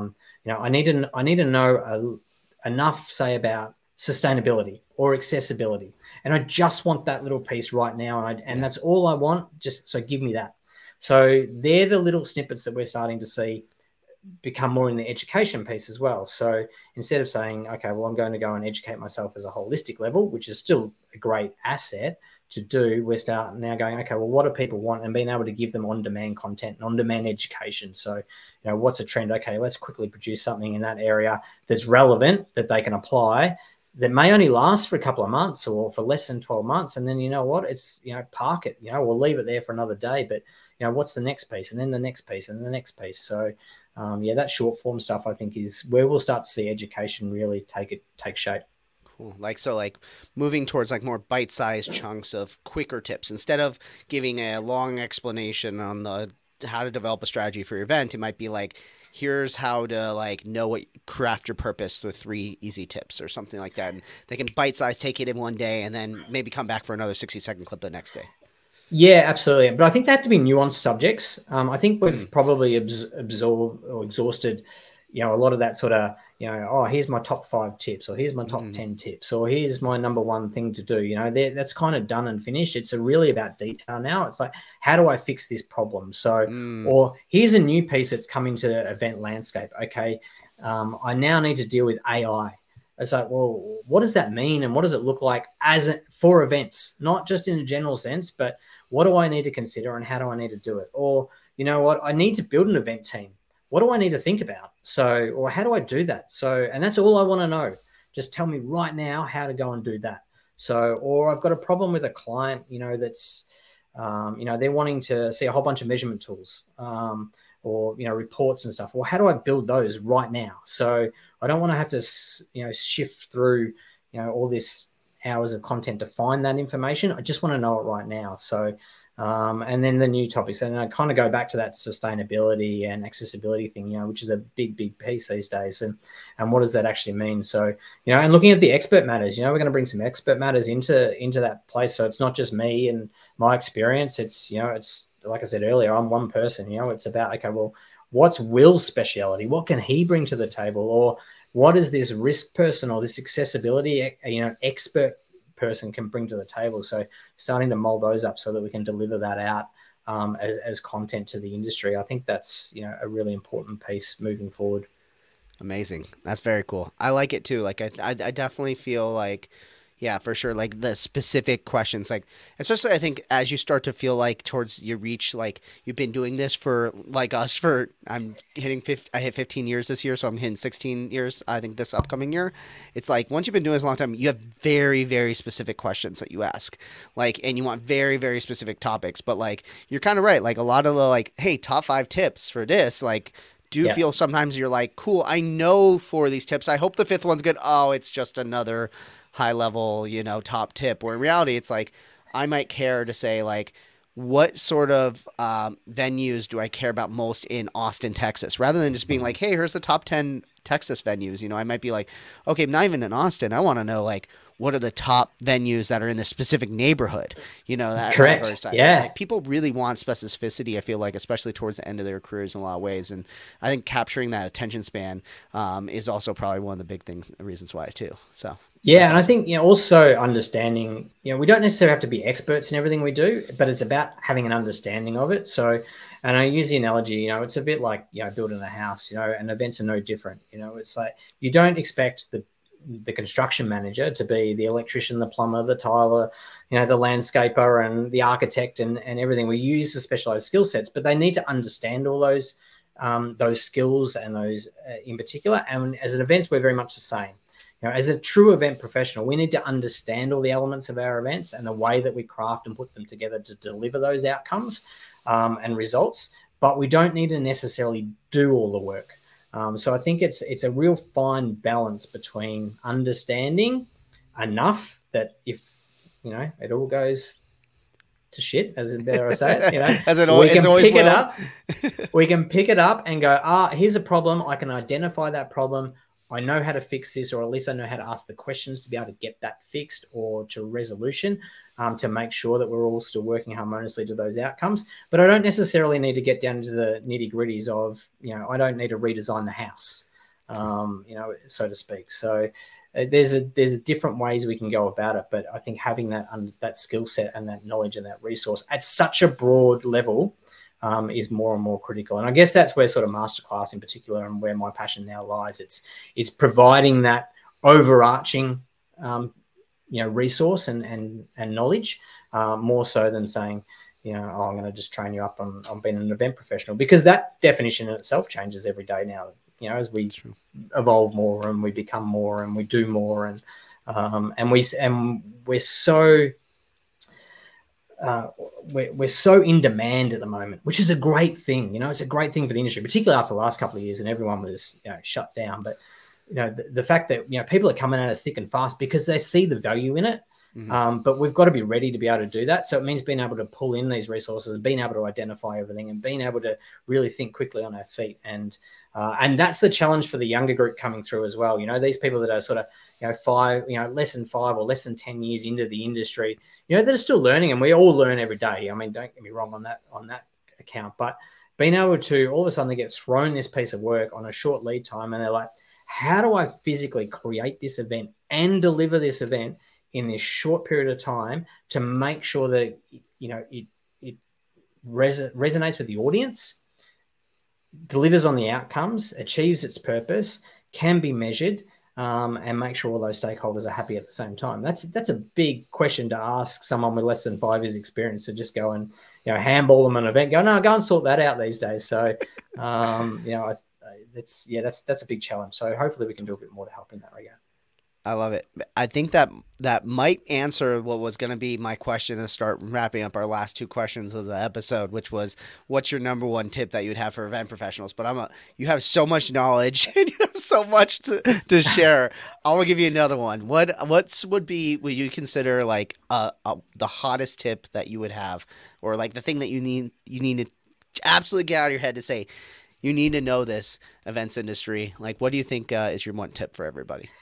I need to know enough, say, about sustainability or accessibility, and I just want that little piece right now, and that's all I want. So give me that. So they're the little snippets that we're starting to see become more in the education piece as well. So instead of saying, okay, well, I'm going to go and educate myself as a holistic level, which is still a great asset to do, we're starting now going, okay, well, what do people want? And being able to give them on-demand content and on-demand education. So, what's a trend? Okay, let's quickly produce something in that area that's relevant, that they can apply, that may only last for a couple of months or for less than 12 months. And then, it's, park it, we'll leave it there for another day, but, what's the next piece? And then the next piece and the next piece. So, that short form stuff, I think, is where we'll start to see education really take shape. Cool. Like moving towards like more bite-sized chunks of quicker tips instead of giving a long explanation on how to develop a strategy for your event. It might be like, here's how to craft your purpose with 3 easy tips or something like that. And they can bite-size, take it in one day, and then maybe come back for another 60-second clip the next day. Yeah, absolutely. But I think they have to be nuanced subjects. I think we've probably absorbed or exhausted, a lot of that sort of, oh, here's my top 5 tips, or here's my top 10 tips, or here's my number 1 thing to do. That's kind of done and finished. It's really about detail now. It's like, how do I fix this problem? So, or here's a new piece that's coming to event landscape. Okay, I now need to deal with AI. It's like, well, what does that mean? And what does it look like for events, not just in a general sense, but what do I need to consider and how do I need to do it? Or, you know what, I need to build an event team. What do I need to think about? So, or how do I do that? So, and that's all I want to know. Just tell me right now how to go and do that. So, or I've got a problem with a client, that's, they're wanting to see a whole bunch of measurement tools, or, reports and stuff. Well, how do I build those right now? So I don't want to have to, shift through, all this hours of content to find that information. I just want to know it right now. So, and then the new topics, and I kind of go back to that sustainability and accessibility thing, which is a big piece these days. And what does that actually mean? So, and looking at the expert matters, we're going to bring some expert matters into that place. So it's not just me and my experience. It's, it's like I said earlier, I'm one person, it's about, okay, well, what's Will's speciality? What can he bring to the table? Or what is this risk person or this accessibility, expert person can bring to the table? So starting to mold those up so that we can deliver that out as content to the industry. I think that's, a really important piece moving forward. Amazing. That's very cool. I like it too. Like I definitely feel like, yeah, for sure. Like the specific questions, like especially I think as you start to feel like towards you reach, like you've been doing this for like us for, I hit 15 years this year. So I'm hitting 16 years, I think this upcoming year. It's like, once you've been doing this a long time, you have very, very specific questions that you ask, like, and you want very, very specific topics, but like, you're kind of right. Like a lot of the like, hey, top 5 tips for this, like, feel sometimes you're like, cool, I know 4 of these tips. I hope the 5th one's good. Oh, it's just another high level, top tip, where in reality, it's like, I might care to say like, what sort of venues do I care about most in Austin, Texas, rather than just being like, hey, here's the top 10 Texas venues. I might be like, okay, not even in Austin. I want to know like, what are the top venues that are in this specific neighborhood? That correct. Yeah. Like, people really want specificity, I feel like, especially towards the end of their careers in a lot of ways. And I think capturing that attention span is also probably one of the big reasons why too. So yeah, and awesome. I think, also understanding, we don't necessarily have to be experts in everything we do, but it's about having an understanding of it. So, and I use the analogy, it's a bit like, building a house, and events are no different. It's like, you don't expect the construction manager to be the electrician, the plumber, the tiler, the landscaper and the architect and everything. We use the specialized skill sets, but they need to understand all those skills and those in particular. And as an events, we're very much the same. As a true event professional, we need to understand all the elements of our events and the way that we craft and put them together to deliver those outcomes and results, but we don't need to necessarily do all the work. So I think it's a real fine balance between understanding enough that if, it all goes to shit, as better I say it, as it always, pick it up. We can pick it up and go, here's a problem. I can identify that problem. I know how to fix this, or at least I know how to ask the questions to be able to get that fixed or to resolution, to make sure that we're all still working harmoniously to those outcomes. But I don't necessarily need to get down into the nitty gritties of, I don't need to redesign the house, so to speak. So there's different ways we can go about it. But I think having that skill set and that knowledge and that resource at such a broad level is more and more critical. And I guess that's where sort of masterclass in particular and where my passion now lies. It's providing that overarching, resource and knowledge, more so than saying, I'm going to just train you up on being an event professional, because that definition in itself changes every day now, as we evolve more and we become more and we do more. And we're so, we're so in demand at the moment, which is a great thing. It's a great thing for the industry, particularly after the last couple of years and everyone was shut down. But the fact that people are coming at us thick and fast because they see the value in it. But we've got to be ready to be able to do that. So it means being able to pull in these resources, being able to identify everything, and being able to really think quickly on our feet. And that's the challenge for the younger group coming through as well. These people that are sort of, less than 5 or less than 10 years into the industry, that are still learning, and we all learn every day. I mean, don't get me wrong on that account, but being able to all of a sudden they get thrown this piece of work on a short lead time, and they're like, how do I physically create this event and deliver this event in this short period of time to make sure that it resonates with the audience, delivers on the outcomes, achieves its purpose, can be measured, and make sure all those stakeholders are happy at the same time. That's a big question to ask someone with less than 5 years experience, to just go and handball them an event. Go and sort that out these days. So that's a big challenge. So hopefully we can do a bit more to help in that regard. I love it. I think that might answer what was going to be my question to start wrapping up our last 2 questions of the episode, which was, what's your number one tip that you'd have for event professionals? But you have so much knowledge and you have so much to share. I want to give you another one. Would you consider like the hottest tip that you would have, or like the thing that you need to absolutely get out of your head to say, you need to know this events industry? Like, what do you think is your one tip for everybody?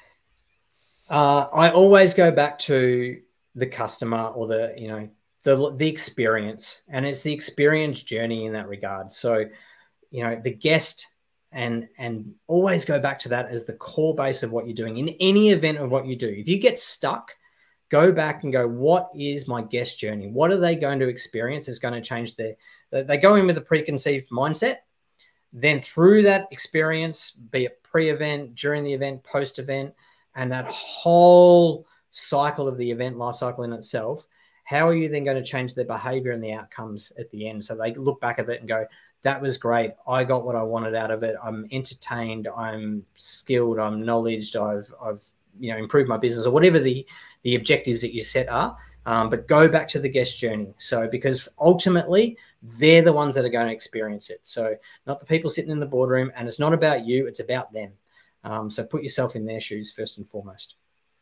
I always go back to the customer, or the experience, and it's the experience journey in that regard. So, the guest, and always go back to that as the core base of what you're doing in any event of what you do. If you get stuck, go back and go, what is my guest journey? What are they going to experience? It's going to change they go in with a preconceived mindset. Then through that experience, be it pre-event, during the event, post-event, and that whole cycle of the event life cycle in itself, how are you then going to change their behavior and the outcomes at the end? So they look back at it and go, that was great. I got what I wanted out of it. I'm entertained. I'm skilled. I'm knowledged. I've improved my business, or whatever the objectives that you set are. But go back to the guest journey. So, because ultimately they're the ones that are going to experience it. So not the people sitting in the boardroom, and it's not about you, it's about them. So put yourself in their shoes first and foremost.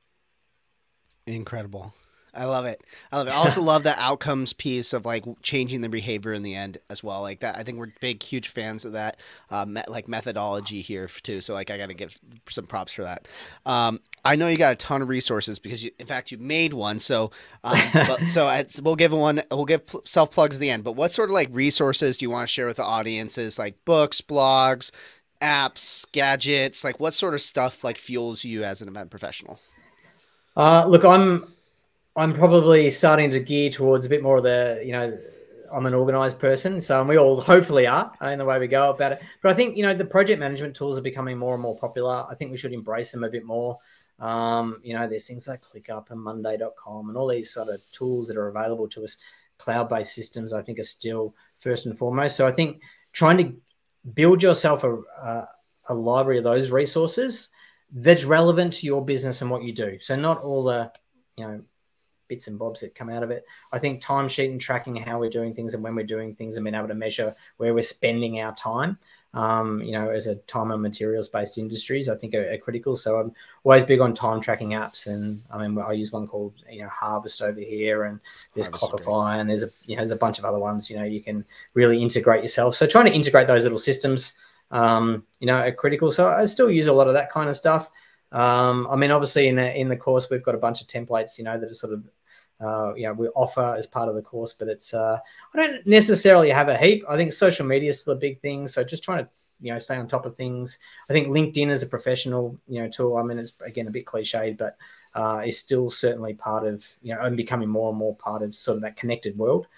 Incredible. I love it. I also love the outcomes piece of like changing the behavior in the end as well. Like that, I think we're big, huge fans of that, like methodology here too. So like, I got to give some props for that. I know you got a ton of resources because in fact you made one. So, we'll give self plugs at the end, but what sort of like resources do you want to share with the audiences? Like books, blogs, apps, gadgets, like what sort of stuff like fuels you as an event professional? Look, I'm probably starting to gear towards a bit more of I'm an organized person. So we all hopefully are in the way we go about it. But I think, the project management tools are becoming more and more popular. I think we should embrace them a bit more. There's things like ClickUp and Monday.com and all these sort of tools that are available to us. Cloud-based systems, I think, are still first and foremost. So I think trying to build yourself a library of those resources that's relevant to your business and what you do. So not all the, bits and bobs that come out of it. I think timesheet and tracking how we're doing things and when we're doing things, and being able to measure where we're spending our time, as a time and materials based industries, I think are critical. So I'm always big on time tracking apps, and I use one called Harvest over here, and there's Clockify, and there's a bunch of other ones. You can really integrate yourself. So trying to integrate those little systems, are critical. So I still use a lot of that kind of stuff. Obviously in the course, we've got a bunch of templates, that are sort of, we offer as part of the course, but it's, I don't necessarily have a heap. I think social media is still a big thing. So just trying to, stay on top of things. I think LinkedIn is a professional, tool. It's again, a bit cliched, but, is still certainly part of, and becoming more and more part of sort of that connected world.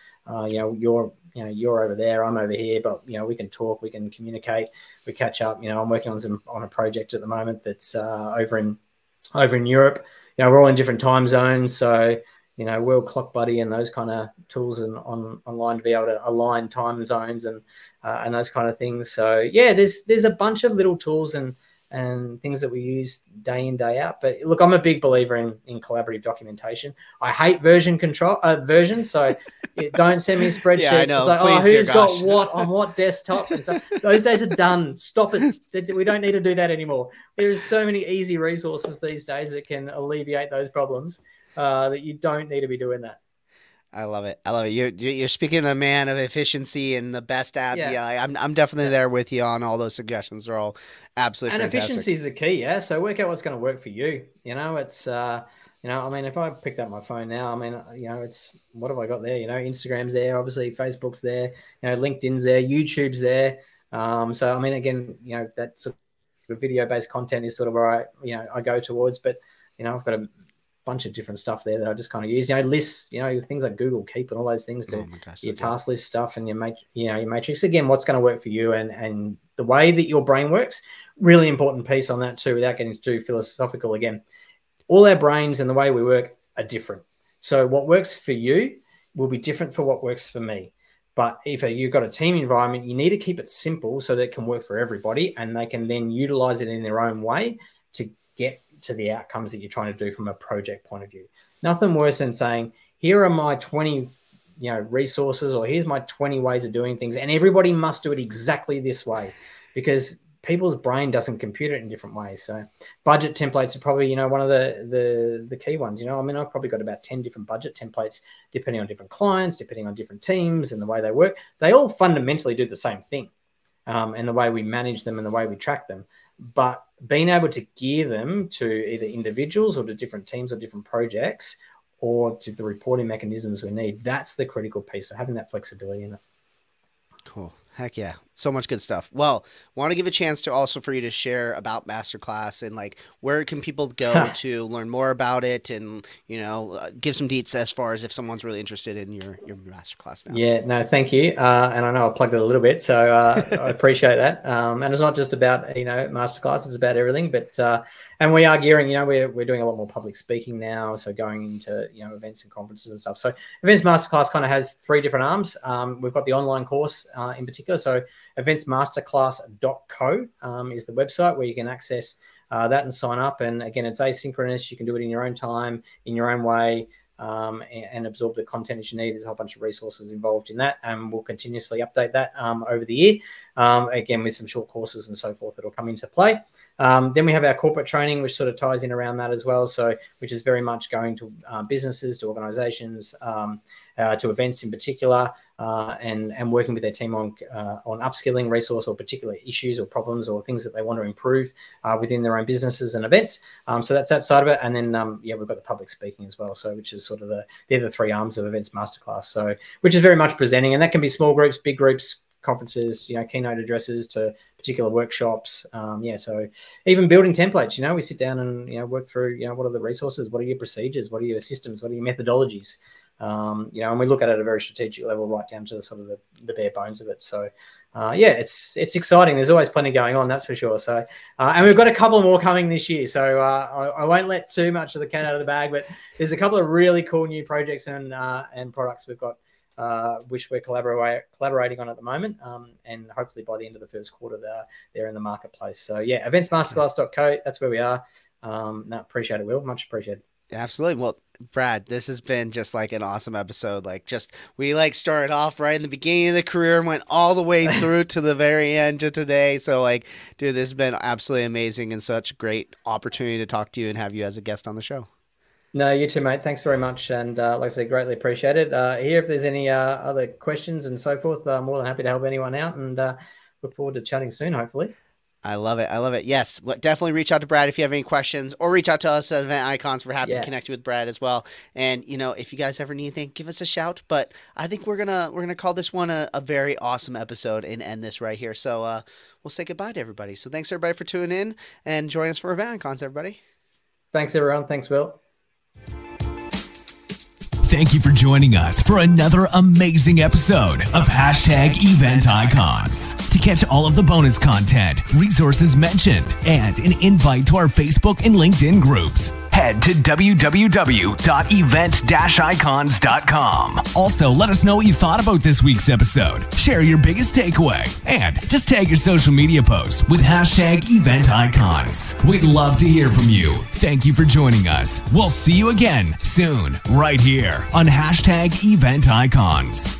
You're over there, I'm over here, but we can talk, we can communicate, we catch up. I'm working on a project at the moment that's over in Europe. We're all in different time zones, so World Clock Buddy and those kind of tools and online to be able to align time zones and those kind of things. So yeah, there's a bunch of little tools and things that we use day in, day out. But look, I'm a big believer in collaborative documentation. I hate versions, so don't send me spreadsheets. Yeah, I know. It's like, who's got what on what desktop? And so those days are done. Stop it. We don't need to do that anymore. There's so many easy resources these days that can alleviate those problems. that you don't need to be doing that. I love it. I love it. You're speaking to a man of efficiency and the best app. Yeah. I'm definitely there with you on all those suggestions. They're all absolutely and fantastic. Efficiency is the key. Yeah. So work out what's going to work for you. It's, I mean, if I picked up my phone now, I mean, it's, what have I got there? Instagram's there, obviously Facebook's there, LinkedIn's there, YouTube's there. So, I mean, again, that sort of video-based content is sort of where I go towards, but, I've got a bunch of different stuff there that I just kind of use, lists, things like Google Keep and all those things to your task list stuff and your matrix. Again, what's going to work for you and the way that your brain works, really important piece on that too, without getting too philosophical again. All our brains and the way we work are different. So what works for you will be different for what works for me. But if you've got a team environment, you need to keep it simple so that it can work for everybody and they can then utilize it in their own way to get to the outcomes that you're trying to do from a project point of view. Nothing worse than saying, here are my 20 resources, or here's my 20 ways of doing things, and everybody must do it exactly this way, because people's brain doesn't compute it in different ways. So budget templates are probably, one of the key ones. I mean, I've probably got about 10 different budget templates, depending on different clients, depending on different teams and the way they work. They all fundamentally do the same thing, and the way we manage them and the way we track them. But being able to gear them to either individuals or to different teams or different projects or to the reporting mechanisms we need, that's the critical piece. So having that flexibility in it. Cool. Heck yeah. So much good stuff. Well, want to give a chance to also for you to share about Masterclass and where can people go to learn more about it and, give some deets as far as if someone's really interested in your Masterclass now. Yeah, no, thank you. And I know I plugged it a little bit, so I appreciate that. And it's not just about, Masterclass, it's about everything, but, and we are gearing, we're doing a lot more public speaking now. So going into, events and conferences and stuff. So Events Masterclass kind of has 3 different arms. We've got the online course in particular. So eventsmasterclass.co is the website where you can access that and sign up. And again, it's asynchronous. You can do it in your own time, in your own way, and absorb the content as you need. There's a whole bunch of resources involved in that, and we'll continuously update that over the year, again, with some short courses and so forth that will come into play. Then we have our corporate training, which sort of ties in around that as well. So, which is very much going to businesses, to organizations, to events in particular, and working with their team on upskilling resource or particular issues or problems or things that they want to improve within their own businesses and events. So that's that side of it. And then, we've got the public speaking as well. So, which is sort of they're the 3 arms of Events Masterclass. So, which is very much presenting, and that can be small groups, big groups, conferences, keynote addresses to particular workshops. So even building templates, we sit down and, work through, what are the resources? What are your procedures? What are your systems? What are your methodologies? And we look at it at a very strategic level, right down to the sort of the bare bones of it. So, it's exciting. There's always plenty going on, that's for sure. So, and we've got a couple more coming this year. So I won't let too much of the cat out of the bag, but there's a couple of really cool new projects and products we've got, which we're collaborating on at the moment. And hopefully by the end of the first quarter, they're in the marketplace. So eventsmasterclass.co, that's where we are. Appreciate it, Will. Much appreciated. Absolutely. Well, Brad, this has been just an awesome episode. We started off right in the beginning of the career and went all the way through to the very end to today. So dude, this has been absolutely amazing and such a great opportunity to talk to you and have you as a guest on the show. No, you too, mate. Thanks very much. And like I said, greatly appreciate it. Here, if there's any other questions and so forth, I'm more than happy to help anyone out, and look forward to chatting soon, hopefully. I love it. Yes, definitely reach out to Brad if you have any questions, or reach out to us at Event Icons. We're happy to connect you with Brad as well. And if you guys ever need anything, give us a shout. But I think we're gonna call this one a very awesome episode and end this right here. So we'll say goodbye to everybody. So thanks everybody for tuning in and join us for Event Icons, everybody. Thanks everyone. Thanks, Will. Thank you for joining us for another amazing episode of #Event Icons. To catch all of the bonus content, resources mentioned, and an invite to our Facebook and LinkedIn groups, head to www.event-icons.com. Also, let us know what you thought about this week's episode. Share your biggest takeaway, and just tag your social media posts with #Event Icons. We'd love to hear from you. Thank you for joining us. We'll see you again soon, right here on #Event Icons.